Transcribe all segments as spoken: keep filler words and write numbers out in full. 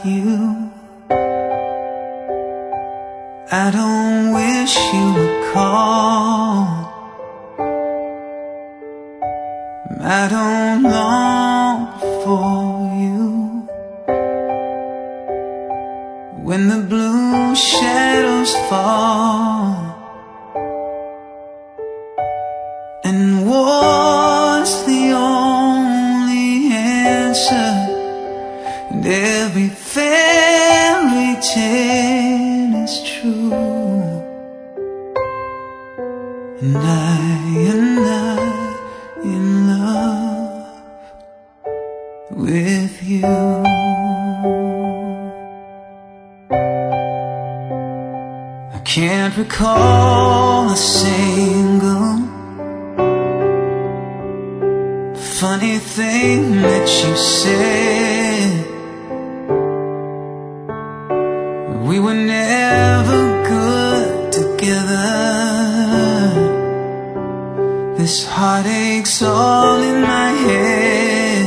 you. I don't wish you would call. I don't long for you. When the blue shadows fall, and war's the only answer, and every fairy tale is true, and I am not in love with you. I can't recall a single funny thing that you said. We were never good together. This heartache's all in my head,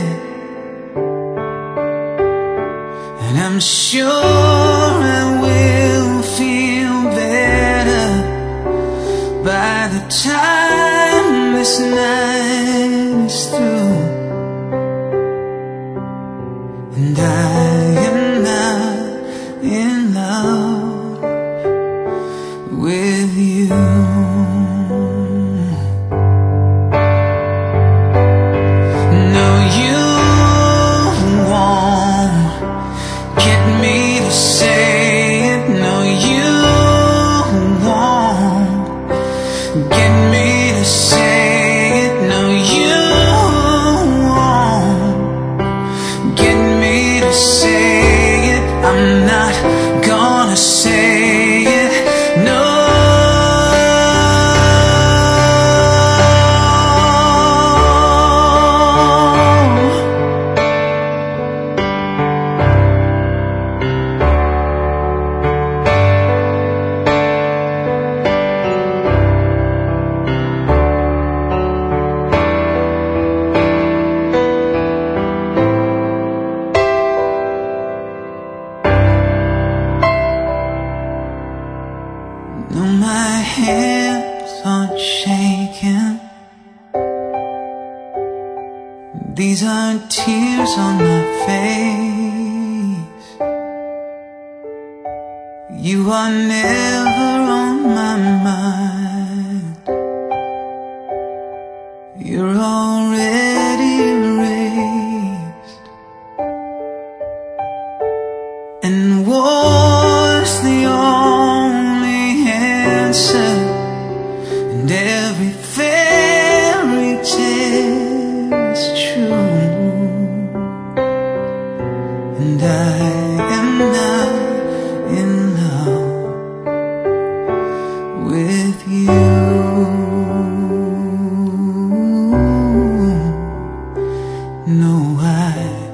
and I'm sure I will feel better by the time this night is through. And I am not in love with you. No, you won't get me to say it. No, you won't get me to say it. No, you won't get me to say it. I'm not gonna say it. No. No, my hands aren't shaking. These aren't tears on my face. You are never on my mind. You're already erased, and war's the only answer, and every fairy tale is true, and I am not in love with you. No, I